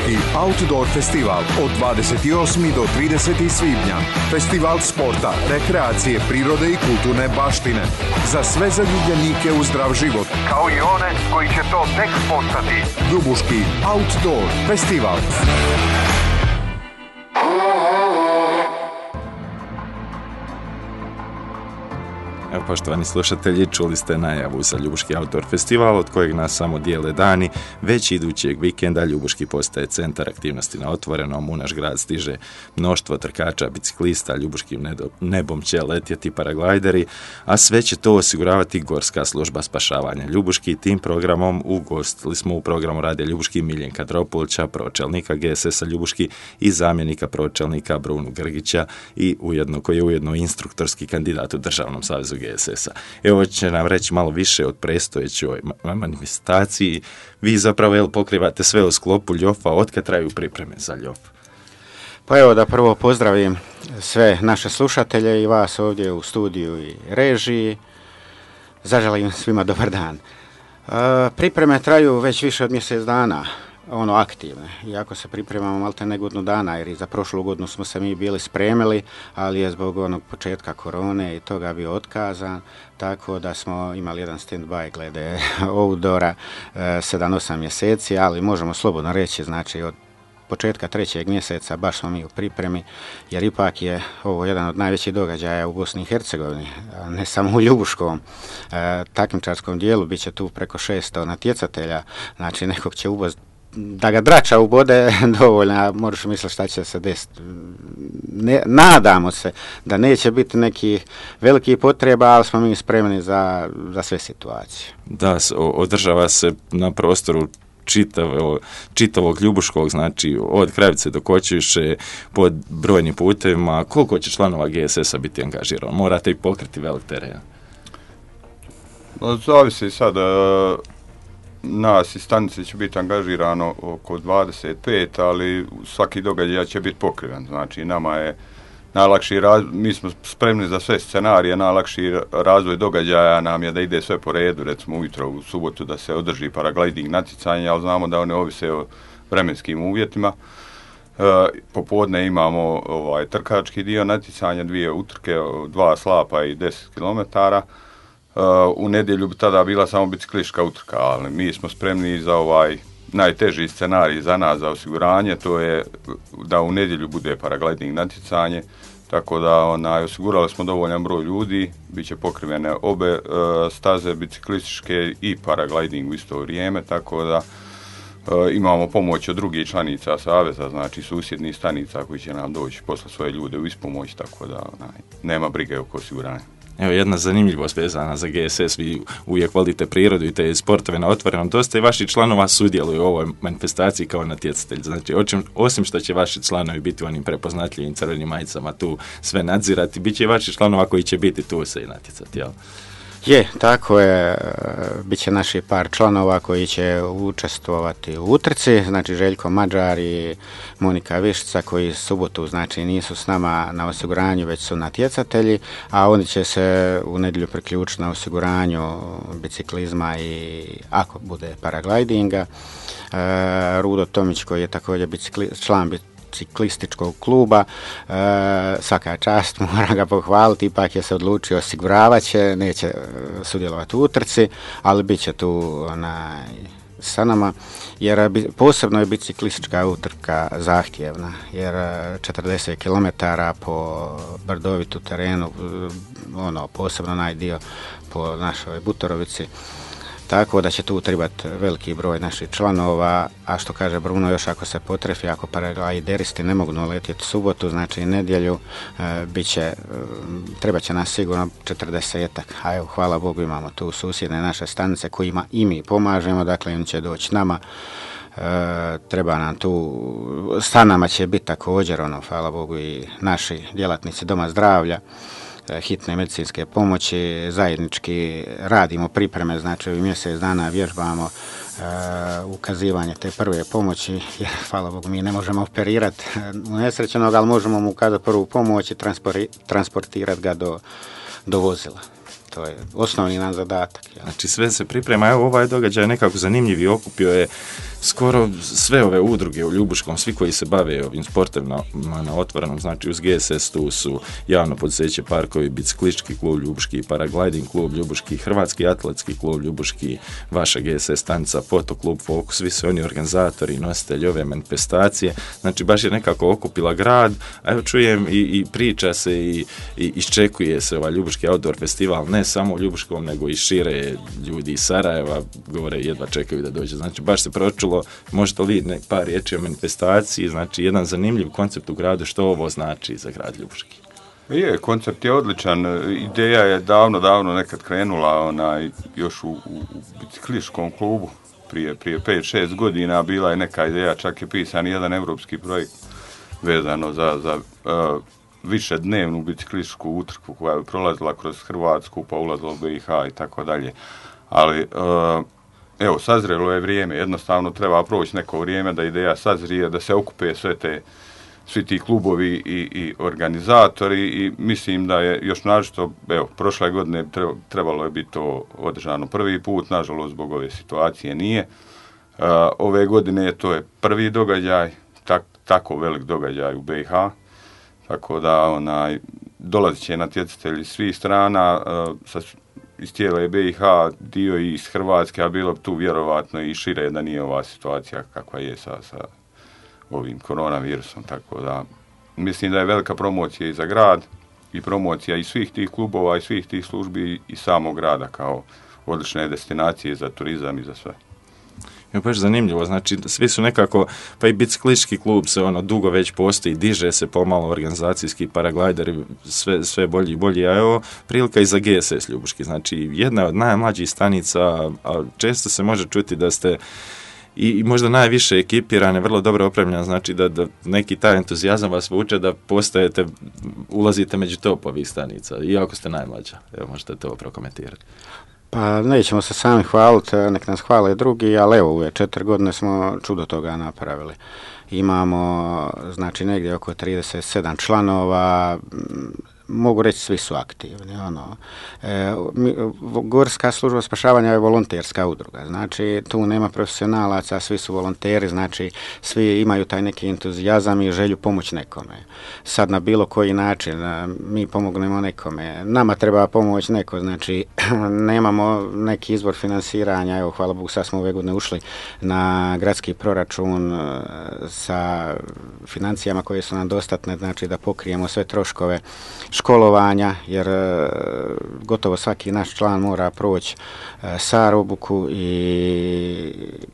Ljubuški outdoor festival od 28. do 30. svibnja. Festival sporta, rekreacije, prirode i kulturne baštine. Za sve zaljubljenike u zdrav život, kao i one koji će to tek postati. Ljubuški outdoor festival. Evo, poštovani slušatelji, čuli ste najavu za Ljubuški outdoor festival, od kojeg nas samo dijele dani. Već idućeg vikenda Ljubuški postaje centar aktivnosti na otvorenom. U naš grad stiže mnoštvo trkača, biciklista, Ljubuškim nebom će letjeti paraglajderi, a sve će to osiguravati Gorska služba spašavanja Ljubuški. Tim programom ugostili smo u programu Radija Ljubuški Miljenka Dropulića, pročelnika GSS-a Ljubuški i zamjenika pročelnika Brunu Grgića, i koji je ujedno instruktorski kandidat u Državnom savezu GSS-a. Evo će nam reći malo više od predstojećoj manifestaciji. Vi zapravo pokrivate sve u sklopu LJOF-a. Otkad traju pripreme za LJOF? Pa evo da prvo pozdravim sve naše slušatelje i vas ovdje u studiju i režiji. Zaželim svima dobar dan. Pripreme traju već više od mjesec dana, aktivne. Iako se pripremamo maltene godinu dana, jer i za prošlu godinu smo se mi bili spremili, ali je zbog onog početka korone i toga bio otkazan, tako da smo imali jedan stand-by glede outdoora 7-8 mjeseci, ali možemo slobodno reći, znači od početka 3. mjeseca baš smo mi u pripremi, jer ipak je ovo jedan od najvećih događaja u Bosni i Hercegovini, ne samo u Ljubuškom takmičarskom dijelu. Bit će tu preko 600 natjecatelja, znači nekog će uvoziti da ga drača ubode dovoljno, možeš misliti šta će se desiti. Nadamo se da neće biti nekih velikih potreba, ali smo mi spremni za sve situacije. Da, održava se na prostoru čitavog Ljubuškog, znači od Kravice do Kočiše, pod brojnim putevima. Koliko će članova GSS-a biti angažirano? Morate i pokriti velik teren. Zavisi sad. Nas iz stanice će biti angažirano oko 25, ali svaki događaj će biti pokriven. Znači, nama je najlakši mi smo spremni za sve scenarije, najlakši razvoj događaja nam je da ide sve po redu, recimo ujutro u subotu da se održi paragliding natjecanje, ali znamo da one ovise o vremenskim uvjetima. Popodne imamo trkački dio natjecanja, 2 utrke, 2 slapa i 10 km. U nedjelju bi tada bila samo biciklistička utrka, ali mi smo spremni za najteži scenarij za nas za osiguranje, to je da u nedjelju bude paragliding natjecanje, tako da osigurali smo dovoljan broj ljudi, bit će pokrivene obe staze biciklističke i paragliding u isto vrijeme, tako da imamo pomoć od drugih članica saveza, znači susjednih stanica koji će nam doći posle svoje ljude u ispomoć, tako da nema brige oko osiguranja. Evo, jedna zanimljivost vezana za GSS, vi uvijek volite prirodu i te sportove na otvorenom. Dosta i vaših članova sudjeluju u ovoj manifestaciji kao natjecatelji. Znači, osim što će vaši članovi biti u onim prepoznatljivim crvenim majicama tu sve nadzirati, bit će i vaši članova koji će biti tu se i natjecati, jel? Je, tako je, bit će naši par članova koji će učestvovati u utrci, znači Željko Mađar i Monika Vištica, koji subotu znači nisu s nama na osiguranju, već su natjecatelji, a oni će se u nedjelju priključiti na osiguranju biciklizma i ako bude paraglidinga. Rudo Tomić, koji je također član biciklističkog kluba, svaka čast, moram ga pohvaliti, ipak je se odlučio osiguravat će, neće sudjelovati u utrci, ali bit će tu sa nama, jer posebno je biciklistička utrka zahtjevna, jer 40 km po brdovitu terenu, posebno najdio po našoj Butorovici, tako da će tu trebati veliki broj naših članova, a što kaže Bruno, još ako se potrefi, ako paraglideristi ne mogu letjeti subotu, znači nedjelju, treba će nas sigurno 40-ak, a evo, hvala Bogu, imamo tu susjedne naše stanice kojima i mi pomažemo, dakle im će doći nama, treba nam tu, sa nama će biti također, hvala Bogu, i naši djelatnici doma zdravlja, hitne medicinske pomoći, zajednički radimo pripreme, znači ovih mjesec dana vježbamo ukazivanje te prve pomoći, jer hvala Bogu mi ne možemo operirati unesrećenog, ali možemo mu ukazati prvu pomoć i transportirati ga do vozila. To je osnovni nam zadatak. Ja. Znači sve se priprema, evo ovaj događaj nekako zanimljiv i okupio je skoro sve ove udruge u Ljubuškom, svi koji se bave ovim sportovima na otvorenom, znači uz GSS tu su javno poduzeće Parkovi, biciklistički klub Ljubuški, paragliding klub Ljubuški, Hrvatski atletski klub Ljubuški, vaša GSS stanica, fotoklub Fokus, svi su oni organizatori, nositelji ove manifestacije, znači baš je nekako okupila grad, a evo čujem i priča se i iščekuje se ovaj Ljubuški outdoor festival, ne samo u Ljubuškom, nego i šire, ljudi iz Sarajeva govore jedva čekaju da dođe, znači baš se pročulo, možete li par riječi o manifestaciji, znači jedan zanimljiv koncept u gradu, što ovo znači za grad Ljubuški? Koncept je odličan, ideja je davno nekad krenula, još u biciklističkom klubu, prije 5-6 godina bila je neka ideja, čak je pisan jedan evropski projekt vezano za višednevnu biciklističku utrku koja je prolazila kroz Hrvatsku, pa ulazila u BiH i tako dalje. Ali, evo, sazrelo je vrijeme, jednostavno treba proći neko vrijeme da ideja sazrije, da se okupe svi ti klubovi i organizatori i mislim da je još naročito, evo, prošle godine trebalo je biti to održano prvi put, nažalost zbog ove situacije nije. Ove godine to je prvi događaj, tako velik događaj u BiH, tako da dolazit će natjecatelji svih strana, iz cijele BiH, dio i iz Hrvatske, a bilo tu vjerovatno i šire da nije ova situacija kakva je sa ovim koronavirusom, tako da mislim da je velika promocija i za grad i promocija i svih tih klubova i svih tih službi i samog grada kao odlične destinacije za turizam i za sve. Je baš zanimljivo, znači svi su nekako, pa i biciklistički klub se dugo već postoji, diže se pomalo organizacijski, paraglideri, sve bolji i bolji, a evo prilika i za GSS Ljubuški, znači jedna od najmlađih stanica, a često se može čuti da ste i možda najviše ekipirane, vrlo dobro opremljene, znači da neki taj entuzijazam vas vuče da ulazite među top ovih stanica, iako ste najmlađa. Evo, možete to prokomentirati. Pa nećemo se sami hvaliti, nek nas hvale drugi, ali evo, ove 4 godine smo čudo toga napravili. Imamo, znači, negdje oko 37 članova, mogu reći svi su aktivni. Gorska služba spašavanja je volonterska udruga, znači tu nema profesionalaca, svi su volonteri, znači svi imaju taj neki entuzijazam i želju pomoći nekome. Sad na bilo koji način mi pomognemo nekome, nama treba pomoć neko, znači nemamo neki izvor finansiranja, evo hvala Bogu sad smo ove godine ušli na gradski proračun sa financijama koje su nam dostatne, znači da pokrijemo sve troškove školovanja, jer gotovo svaki naš član mora proći SAR obuku i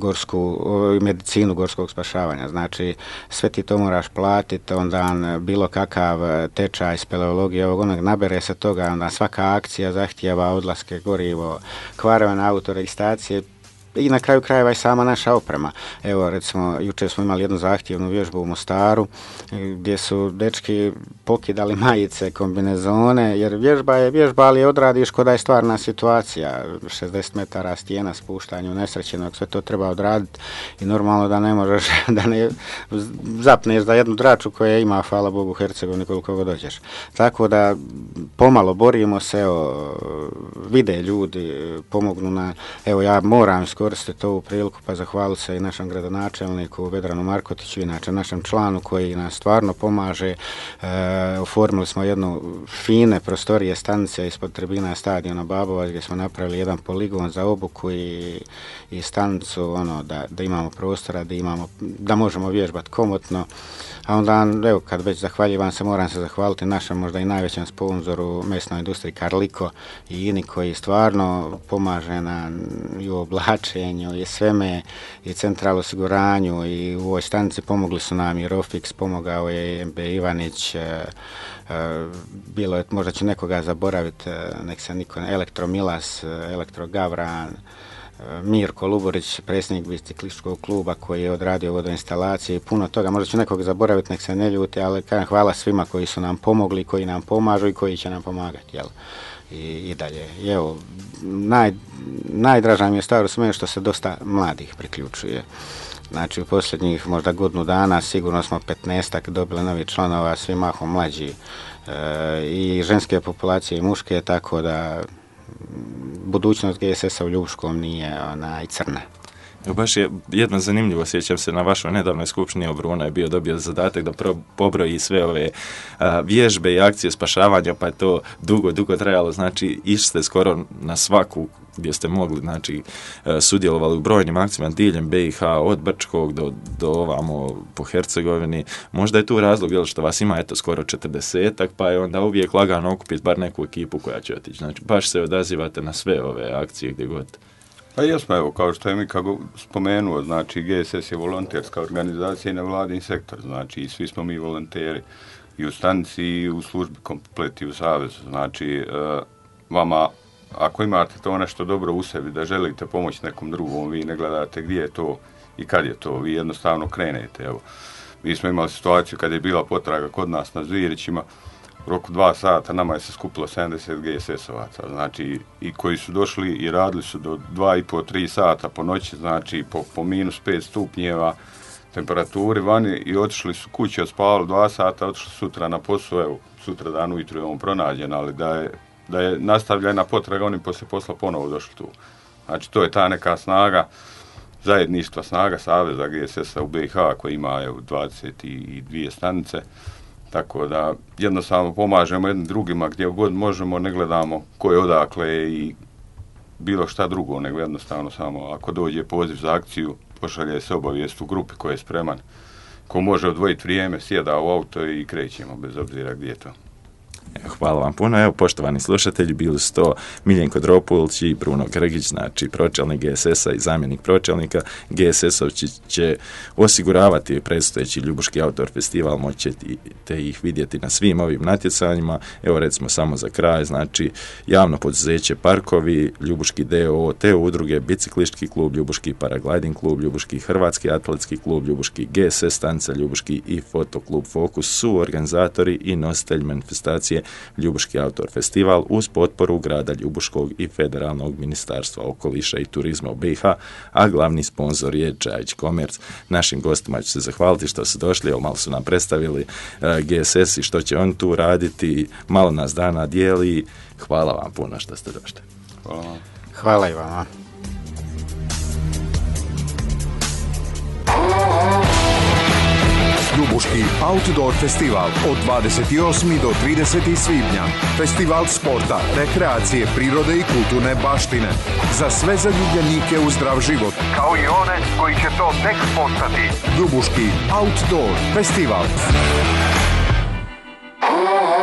medicinu gorskog spašavanja. Znači, sve ti to moraš platiti, onda bilo kakav tečaj, speleologije, nabere se toga, onda svaka akcija zahtijeva odlaske, gorivo, kvarove na auto, registracije, i na kraju krajeva i sama naša oprema. Evo, recimo, jučer smo imali jednu zahtjevnu vježbu u Mostaru, gdje su dečki pokidali majice, kombinezone, jer vježba je vježba, ali je odradiš ko da je stvarna situacija. 60 metara stijena, spuštanje unesrećenog, sve to treba odraditi i normalno da ne možeš, da ne zapneš za jednu draču koja ima, hvala Bogu, Hercegovini koliko god dođeš. Tako da pomalo borimo se, evo, vide ljudi, pomognu na, evo, ja moram iskoristiti ovu priliku pa zahvaliti se i našem gradonačelniku Vedranu Markotiću, inače našem članu koji nas stvarno pomaže. Oformili smo jednu fine prostorije stanice ispod tribina stadiona Babovac gdje smo napravili jedan poligon za obuku i stanicu, da imamo prostora, da možemo vježbati komotno. A onda, evo, kad već zahvaljivam se, moram se zahvaliti našem možda i najvećem sponzoru mesnoj industriji Karliko i INI koji stvarno pomaže i u oblačenju i sveme i central osiguranju i u ovoj stanici pomogli su nam i Rofix, pomogao je MB Ivanić, bilo je, možda ću nekoga zaboraviti, nek se niko, Elektromilas, Elektrogavran, Mirko Luborić, predsjednik biciklističkog kluba koji je odradio vodoinstalacije i puno toga. Možda ću nekog zaboraviti, nek se ne ljuti, ali hvala svima koji su nam pomogli, koji nam pomažu i koji će nam pomagati, jel? I dalje. I evo, najdraža mi je stvar u svemu što se dosta mladih priključuje. Znači, u posljednjih možda godinu dana sigurno smo 15-ak dobili novih članova, svi mahom mlađi, i ženske populacije i muške, tako da budućnost GSS-a u Ljubuškom nije crna. Baš je jedno zanimljivo, sjećam se na vašoj nedavnoj skupštini Bruna je dobio zadatak da pobroji sve ove vježbe i akcije spašavanja, pa je to dugo trajalo, znači išli ste skoro na svaku gdje ste mogli, znači sudjelovali u brojnim akcijama diljem BiH, od Brčkog do ovamo po Hercegovini. Možda je tu razlog, jel, što vas ima skoro 40-ak, pa je onda uvijek lagano okupiti bar neku ekipu koja će otići. Znači baš se odazivate na sve ove akcije gdje god. Pa jesmo, evo, kao što je Mika spomenuo, znači GSS je volonterska organizacija i nevladin sektor, znači i svi smo mi volonteri i u stanici i u službi komplet i u savezu, znači vama, ako imate to nešto dobro u sebi, da želite pomoći nekom drugom, vi ne gledate gdje je to i kad je to, vi jednostavno krenete, evo. Mi smo imali situaciju kad je bila potraga kod nas na Zvirićima, u roku 2 sata nama je se skupilo 70 GSS-ovaca, znači i koji su došli i radili su do 2,5-3 sata po noći, znači po minus 5 stupnjeva temperaturi vani i otišli su kući, odspavali 2 sata, otišli sutra na posao, evo, sutra dan ujutro je on pronađen, ali da je nastavljena potraga, oni poslije posla ponovo došli tu. Znači to je ta neka snaga, zajedništva snaga Saveza GSS-a u BiH koji ima 22 stanice. Tako da jednostavno pomažemo jednim drugima gdje god možemo, ne gledamo ko je odakle i bilo šta drugo, nego jednostavno samo ako dođe poziv za akciju, pošalje se obavijest u grupi koji je spreman. Ko može odvojiti vrijeme, sjeda u auto i krećemo bez obzira gdje je to. Hvala vam puno. Evo, poštovani slušatelji, bili su to Miljenko Dropulić i Bruno Grgić, znači pročelnik GSS-a i zamjenik pročelnika. GSS-ovci će osiguravati predstojeći Ljubuški outdoor festival, moćete ih vidjeti na svim ovim natjecanjima. Evo, recimo samo za kraj, znači javno poduzeće Parkovi, Ljubuški DOO, te udruge, Biciklistički klub, Ljubuški paragliding klub, Ljubuški hrvatski atletski klub, Ljubuški GSS stanica, Ljubuški i fotoklub Fokus su organizatori i nositelj manifestacije Ljubuški outdoor festival uz potporu grada Ljubuškog i Federalnog ministarstva okoliša i turizma u BiH, a glavni sponzor je Džajić Komerc. Našim gostima ću se zahvaliti što su došli, evo malo su nam predstavili GSS i što će on tu raditi, malo nas dana dijeli. Hvala vam puno što ste došli. Hvala vam. Hvala i vama. Ljubuški outdoor festival od 28. do 30. svibnja. Festival sporta, rekreacije, prirode i kulturne baštine. Za sve zaljubljenike u zdrav život, kao i one koji će to tek postati. Ljubuški outdoor festival.